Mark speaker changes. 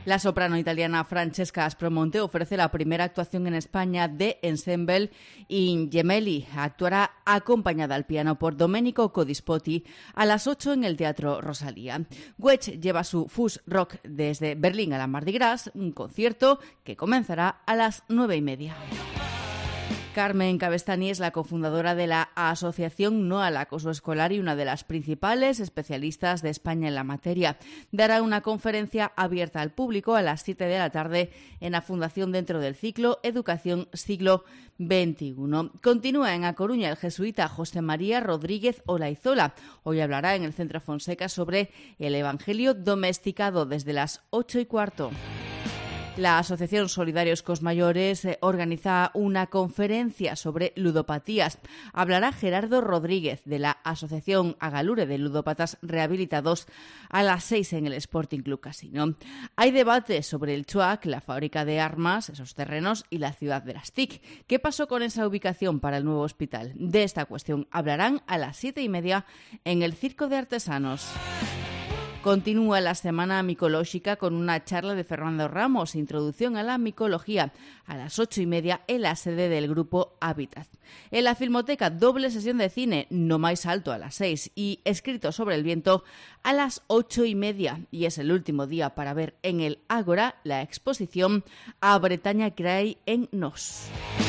Speaker 1: La soprano italiana Francesca Aspromonte ofrece la primera actuación en España de Ensemble in Gemelli. Actuará acompañada al piano por Domenico Codispoti a las 8 en el Teatro Rosalía. Wedge lleva su Fus Rock desde Berlín a la Mardi Gras, un concierto que comenzará a las 9:30. Carmen Cabestany es la cofundadora de la Asociación No al Acoso Escolar y una de las principales especialistas de España en la materia. Dará una conferencia abierta al público a las 7 de la tarde en la Fundación dentro del ciclo Educación Siglo XXI. Continúa en A Coruña el jesuita José María Rodríguez Olaizola. Hoy hablará en el Centro Fonseca sobre el Evangelio domesticado desde las 8:15. La Asociación Solidarios Cosmayores organiza una conferencia sobre ludopatías. Hablará Gerardo Rodríguez de la Asociación Agalure de Ludópatas Rehabilitados a las 6 en el Sporting Club Casino. Hay debate sobre el Chuac, la fábrica de armas, esos terrenos, y la ciudad de las TIC. ¿Qué pasó con esa ubicación para el nuevo hospital? De esta cuestión hablarán a las 7:30 en el Circo de Artesanos. Continúa la Semana Micológica con una charla de Fernando Ramos, Introducción a la Micología, a las 8:30 en la sede del grupo Hábitat. En la Filmoteca, doble sesión de cine, No máis alto a las 6 y Escrito sobre el viento a las 8:30. Y es el último día para ver en el Ágora la exposición A Bretaña Crai en Nos.